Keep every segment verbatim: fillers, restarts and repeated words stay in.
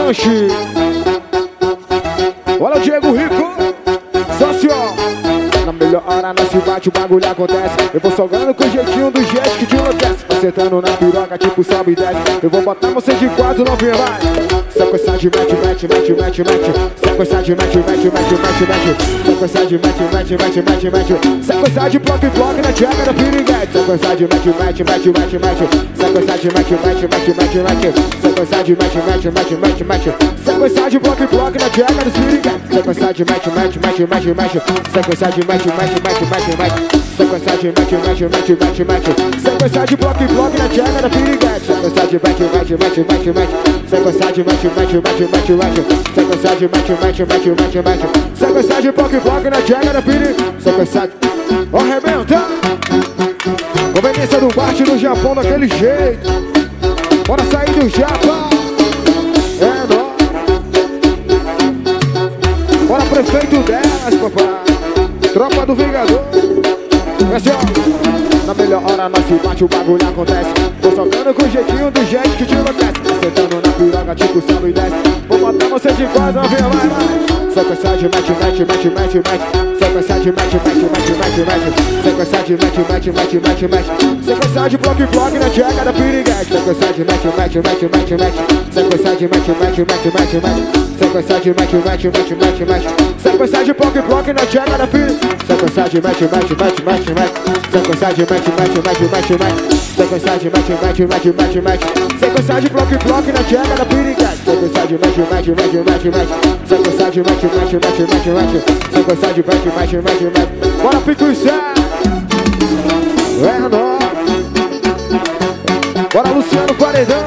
lanche. Olha o Diego Rico, sócio. Na melhor hora nós se bate, o bagulho acontece. Eu vou salgando com o jeitinho do jeito que te enlouquece. Acertando na piroca, tipo sobe e desce. Eu vou botar você de quatro, não vem mais. Sequência de mete, mete, mete, mete, mete. Sequência de mete, mete, mete, mete, mete. Sequência de mete, mete, mete, mete, mete. Sequência de bloco e bloco na tcheca da piriguete. Sequência de mete, mete, mete, mete, mete. Sequência de mete, mete, mete, mete, mete. Sequência de mete, mete, mete, mete, mete. Sequência de bloco e bloco na tcheca dos piriguete. Sequência de mete, mete, mete, mete, mete. Sequência de mete, mete, mete, mete, mete. Sequência de mete, mete, mete, mete, mete. Sequência de bloco e bloco na tcheca da piriguete. Sequência de mete, mete, mete, mete, mete. Sequência de mete, mete, mete, mete, mete. Sequência de mete, mete, mete, mete, mete. Sequência de bloco e bloco na tcheca da piriguete. Sequência de... Ó, arrebenta! Conveniência do bate no Japão daquele jeito. Bora sair do Japão. É nóis. Bora prefeito delas, papai. Tropa do Vingador. É assim, ó. Na melhor hora nós se bate, o bagulho acontece. Tô soltando com o jeitinho do jeito que te enlouquece. Acertando na piroca, tipo sobe e desce. Vou botar você de quatro, não vem, vai, vai. Sequência de mete, mete, mete, mete, mete. Sequência de mete, mete, mete, mete, mete. Sequência de mete, mete, mete, mete, mete. Sequência de bloco e bloco na tcheca da piriguete. Sequência de mete, mete, mete, mete, mete. Sequência de mete, mete, mete, mete, mete. Sequência de mete, mete, mete, mete, mete. Sequência de bloco e bloco na tcheca da piriguete. Sequência de mete, mete, mete, mete, mete. Sequência de mete, mete, mete, mete, mete. Sequência de mete, mete, mete, mete, mete. Sequência de bloco e bloco na tcheca da piriguete. Sequência de mete, mete, mete, mete, mete. Sequência de mete, mete, mete, mete, mete. Sequência de mete, mete, mete, mete. Bora pico e céu. É nóis. Bora Luciano Paredão.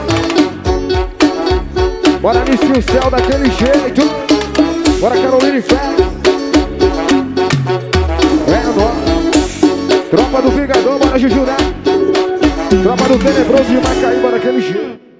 Bora Nissi o céu daquele jeito. Bora Carolina e Fé. É nóis. Tropa do Vingador, bora Juju, né? Tropa do Tenebroso de Macaíba daquele jeito.